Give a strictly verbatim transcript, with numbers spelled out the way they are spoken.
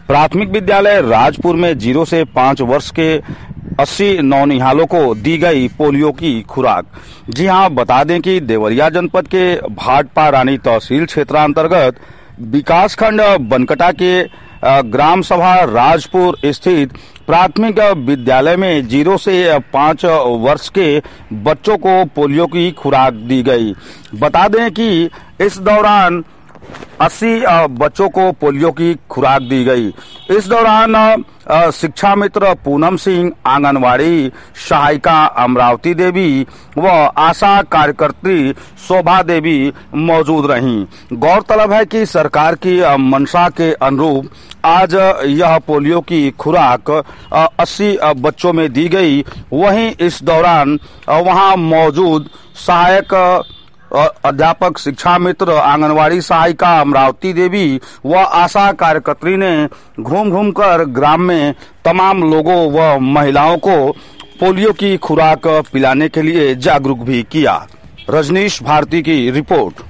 प्राथमिक विद्यालय राजपुर में जीरो से पाँच वर्ष के अस्सी नौनिहालों को दी गई पोलियो की खुराक। जी हां, बता दें कि देवरिया जनपद के भाटपा रानी तहसील क्षेत्रांतर्गत विकासखंड बनकटा के ग्राम सभा राजपुर स्थित प्राथमिक विद्यालय में जीरो से पाँच वर्ष के बच्चों को पोलियो की खुराक दी गई। बता दें कि इस दौरान अस्सी बच्चों को पोलियो की खुराक दी गई। इस दौरान शिक्षा मित्र पूनम सिंह, आंगनवाड़ी सहायिका अमरावती देवी व आशा कार्यकर्त्री शोभा देवी मौजूद रहीं। गौरतलब है कि सरकार की मंशा के अनुरूप आज यह पोलियो की खुराक अस्सी बच्चों में दी गई। वहीं इस दौरान वहां मौजूद सहायक अध्यापक, शिक्षा मित्र, आंगनवाड़ी सहायिका अमरावती देवी व आशा कार्यकर्त्री ने घूम घूम कर ग्राम में तमाम लोगों व महिलाओं को पोलियो की खुराक पिलाने के लिए जागरूक भी किया। रजनीश भारती की रिपोर्ट।